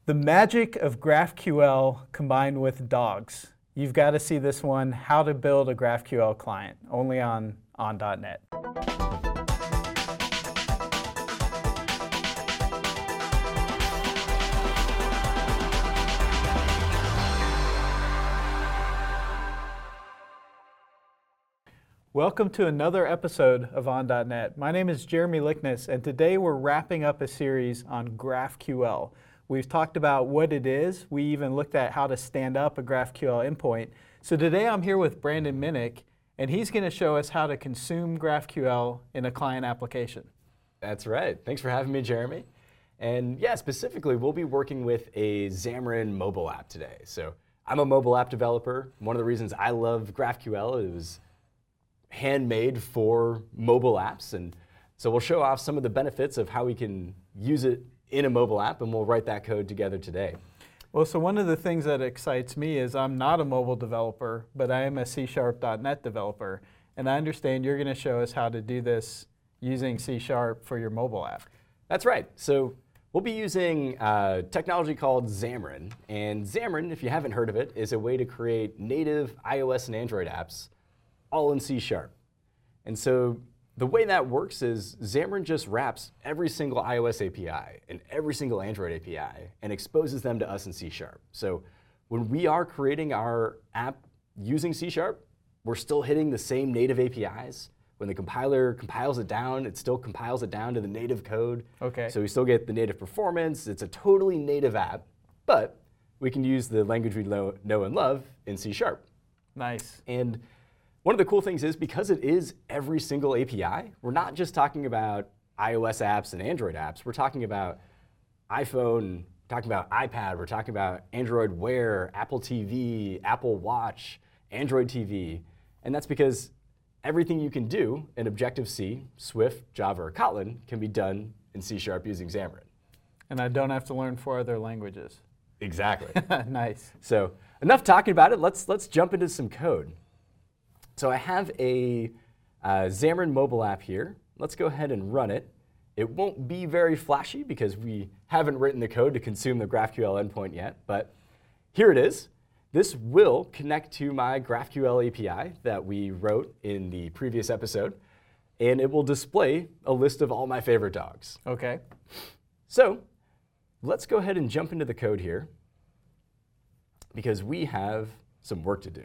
The magic of GraphQL combined with dogs. You've got to see this one, How to Build a GraphQL Client, only on on.net. Welcome to another episode of on.net. My name is Jeremy Lickness, and today we're wrapping up a series on GraphQL. We've talked about what it is. We even looked at how to stand up a GraphQL endpoint. So today I'm here with Brandon Minnick, and he's going to show us how to consume GraphQL in a client application. That's right. Thanks for having me, Jeremy. And yeah, specifically, we'll be working with a Xamarin mobile app today. So I'm a mobile app developer. One of the reasons I love GraphQL is handmade for mobile apps. And so we'll show off some of the benefits of how we can use it in a mobile app, and we'll write that code together today. Well, so one of the things that excites me is I'm not a mobile developer, but I am a C#.NET developer. And I understand you're going to show us how to do this using C# for your mobile app. That's right. So we'll be using technology called Xamarin. And Xamarin, if you haven't heard of it, is a way to create native iOS and Android apps all in C#. And so the way that works is Xamarin just wraps every single iOS API and every single Android API and exposes them to us in C#. So when we are creating our app using C#, we're still hitting the same native APIs. When the compiler compiles it down, it still compiles it down to the native code. Okay. So we still get the native performance. It's a totally native app, but we can use the language we know and love in C#. Nice. And one of the cool things is because it is every single API, we're not just talking about iOS apps and Android apps. We're talking about iPhone, talking about iPad, we're talking about Android Wear, Apple TV, Apple Watch, Android TV. And that's because everything you can do in Objective-C, Swift, Java, or Kotlin can be done in C# using Xamarin. And I don't have to learn 4 other languages. Exactly. Nice. So enough talking about it. Let's jump into some code. So I have a Xamarin mobile app here. Let's go ahead and run it. It won't be very flashy because we haven't written the code to consume the GraphQL endpoint yet, but here it is. This will connect to my GraphQL API that we wrote in the previous episode, and it will display a list of all my favorite dogs. Okay. So let's go ahead and jump into the code here because we have some work to do.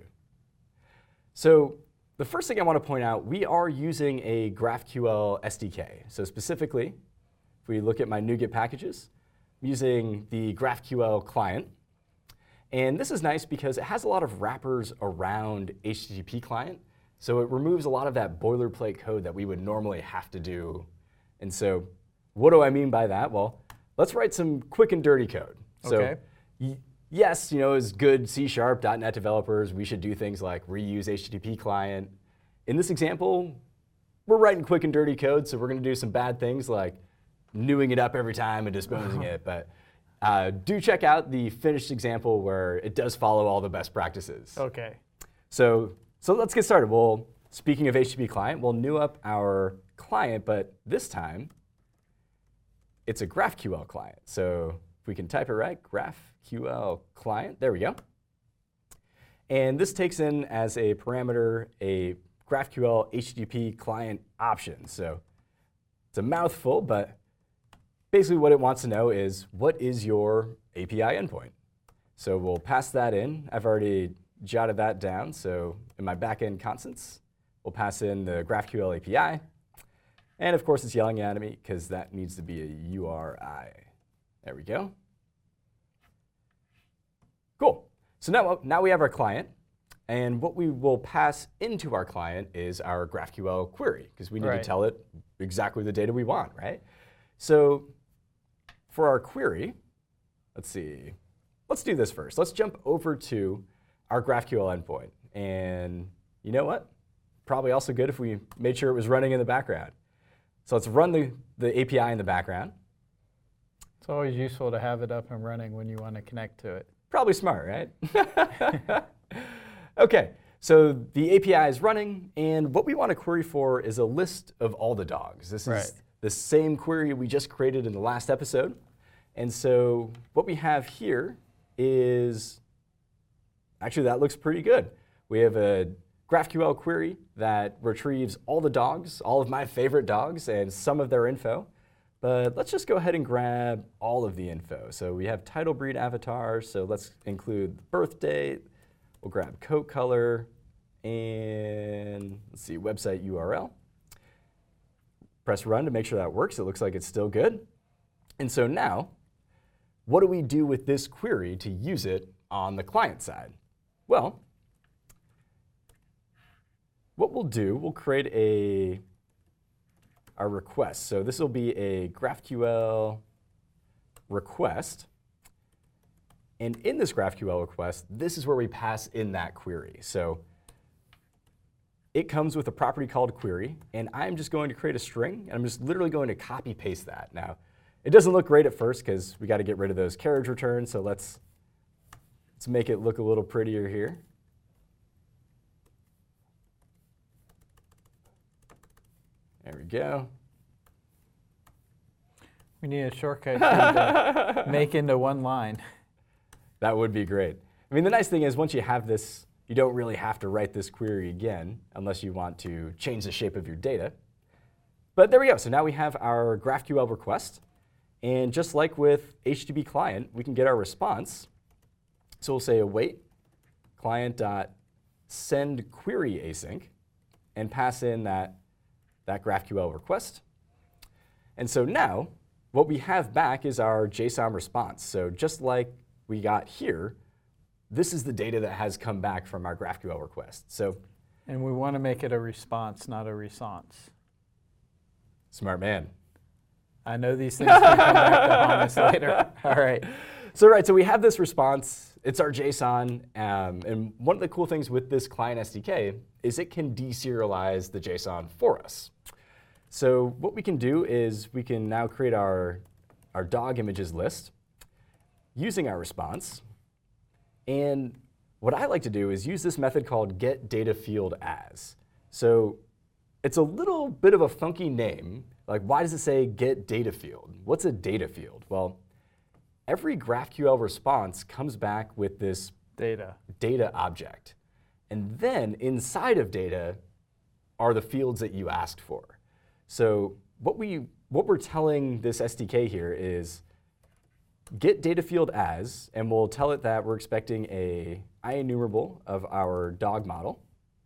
So the first thing I want to point out, we are using a GraphQL SDK. So specifically, if we look at my NuGet packages, I'm using the GraphQL client. And this is nice because it has a lot of wrappers around HTTP client. So it removes a lot of that boilerplate code that we would normally have to do. And so what do I mean by that? Well, let's write some quick and dirty code. Okay. So yes, as good C#.NET developers, we should do things like reuse HTTP client. In this example, we're writing quick and dirty code, so we're going to do some bad things like newing it up every time and disposing it. But do check out the finished example where it does follow all the best practices. Okay. So let's get started. Well, speaking of HTTP client, we'll new up our client, but this time it's a GraphQL client. So if we can type it right, GraphQL client, there we go. And this takes in as a parameter a GraphQL HTTP client option. So it's a mouthful, but basically what it wants to know is what is your API endpoint? So we'll pass that in. I've already jotted that down. So in my backend constants, we'll pass in the GraphQL API. And of course, it's yelling at me because that needs to be a URI. There we go. Cool. So now we have our client. And what we will pass into our client is our GraphQL query, because we need to tell it exactly the data we want, right? So for our query, let's see. Let's do this first. Let's jump over to our GraphQL endpoint. And you know what? Probably also good if we made sure it was running in the background. So let's run the API in the background. It's always useful to have it up and running when you want to connect to it. Probably smart, right? OK, so the API is running, and what we want to query for is a list of all the dogs. This is the same query we just created in the last episode. And so what we have here is, actually that looks pretty good. We have a GraphQL query that retrieves all the dogs, all of my favorite dogs, and some of their info. But let's just go ahead and grab all of the info. So we have title breed avatars, so let's include the birth date. We'll grab coat color, and let's see, website URL. Press run to make sure that works. It looks like it's still good. And so now, what do we do with this query to use it on the client side? Well, what we'll do, we'll create our request. So this will be a GraphQL request. And in this GraphQL request, this is where we pass in that query. So it comes with a property called query, and I'm just going to create a string, and I'm just literally going to copy paste that. Now, it doesn't look great at first because we got to get rid of those carriage returns, so let's make it look a little prettier here. There we go. We need a shortcut to make into one line. That would be great. I mean, the nice thing is once you have this, you don't really have to write this query again unless you want to change the shape of your data. But there we go. So now we have our GraphQL request. And just like with HTTP client, we can get our response. So we'll say await client.send query async and pass in that GraphQL request. And so now what we have back is our JSON response. So just like we got here, this is the data that has come back from our GraphQL request. And we want to make it a response, not a response. Smart man. I know these things can come back to haunt us later. All right. So we have this response. It's our JSON. And one of the cool things with this client SDK is it can deserialize the JSON for us. So what we can do is we can now create our dog images list using our response. And what I like to do is use this method called getDataFieldAs. So it's a little bit of a funky name. Like, why does it say getDataField? What's a data field? Well, every GraphQL response comes back with this data object. And then inside of data are the fields that you asked for. So what we're telling this SDK here is getDataFieldAs, and we'll tell it that we're expecting a IEnumerable of our dog model.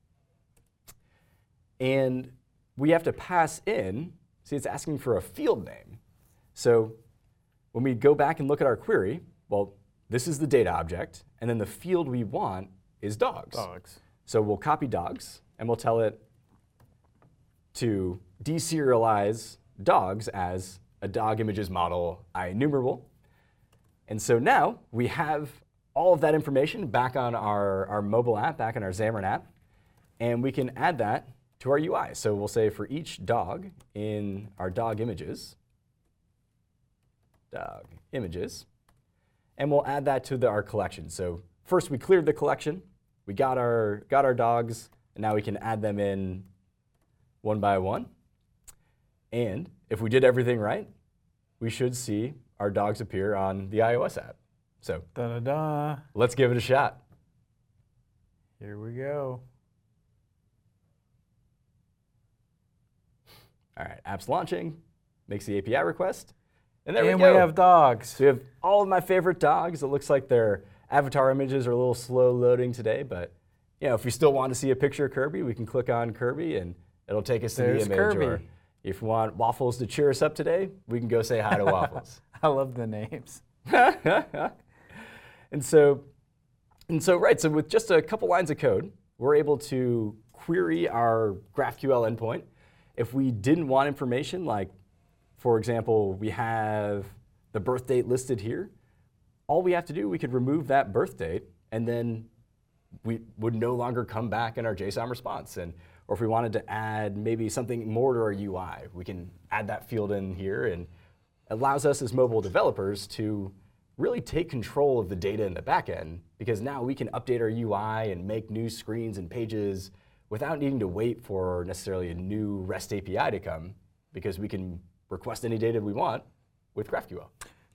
And we have to pass in, see, it's asking for a field name. So when we go back and look at our query, well, this is the data object, and then the field we want is dogs. So we'll copy dogs, and we'll tell it to deserialize dogs as a dog images model IEnumerable. And so now we have all of that information back on our mobile app, back on our Xamarin app, and we can add that to our UI. So we'll say for each dog in our dog images, and we'll add that to our collection. So first we cleared the collection, we got our dogs, and now we can add them in one by one. And if we did everything right, we should see our dogs appear on the iOS app. So let's give it a shot. Here we go. All right, app's launching, makes the API request, and there we go. And we have dogs. So we have all of my favorite dogs. It looks like their avatar images are a little slow loading today, but if we still want to see a picture of Kirby, we can click on Kirby and it'll take us to the image. Kirby. Or if we want Waffles to cheer us up today, we can go say hi to Waffles. I love the names. And so with just a couple lines of code, we're able to query our GraphQL endpoint. If we didn't want information, like, for example, we have the birth date listed here, all we have to do, we could remove that birth date, and then we would no longer come back in our JSON response. Or if we wanted to add maybe something more to our UI, we can add that field in here, and it allows us as mobile developers to really take control of the data in the back end, because now we can update our UI and make new screens and pages without needing to wait for necessarily a new REST API to come, because we can request any data we want with GraphQL.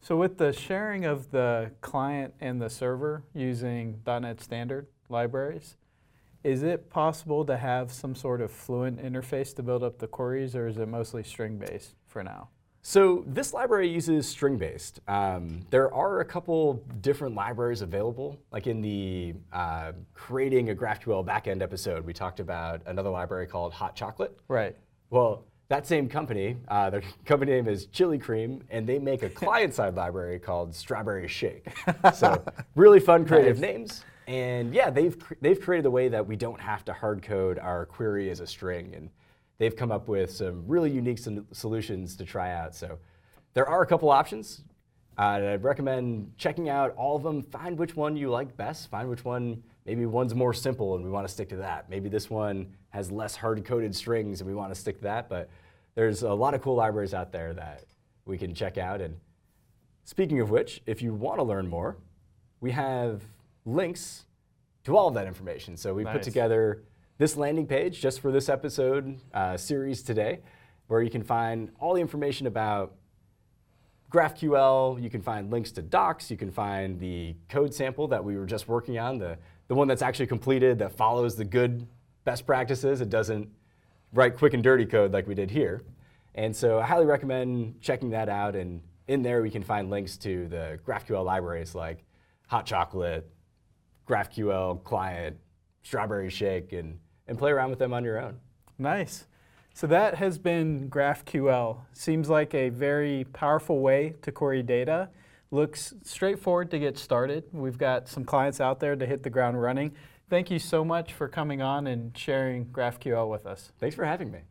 So with the sharing of the client and the server using .NET Standard libraries, is it possible to have some sort of fluent interface to build up the queries, or is it mostly string-based for now? So this library uses string-based. There are a couple different libraries available. Like in the creating a GraphQL backend episode, we talked about another library called Hot Chocolate. Right. Well, that same company, their company name is Chili Cream, and they make a client-side library called Strawberry Shake. So really fun, creative names. And yeah, they've created a way that we don't have to hard code our query as a string. And they've come up with some really unique solutions to try out. So there are a couple options. I'd recommend checking out all of them. Find which one you like best. Find which one, maybe one's more simple and we want to stick to that. Maybe this one has less hard-coded strings and we want to stick to that. But there's a lot of cool libraries out there that we can check out. And speaking of which, if you want to learn more, we have links to all of that information. So we put together this landing page just for this episode series today, where you can find all the information about GraphQL. You can find links to docs. You can find the code sample that we were just working on, the one that's actually completed, that follows the good best practices. It doesn't write quick and dirty code like we did here. And so I highly recommend checking that out. And in there, we can find links to the GraphQL libraries like Hot Chocolate, GraphQL Client, Strawberry Shake, and play around with them on your own. Nice. So that has been GraphQL. Seems like a very powerful way to query data. Looks straightforward to get started. We've got some clients out there to hit the ground running. Thank you so much for coming on and sharing GraphQL with us. Thanks for having me.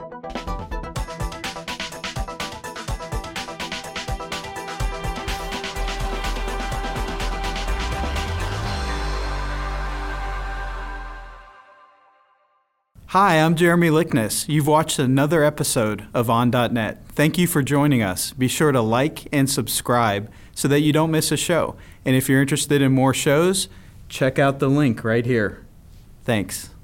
Hi, I'm Jeremy Lickness. You've watched another episode of On.net. Thank you for joining us. Be sure to like and subscribe so that you don't miss a show. And if you're interested in more shows, check out the link right here. Thanks.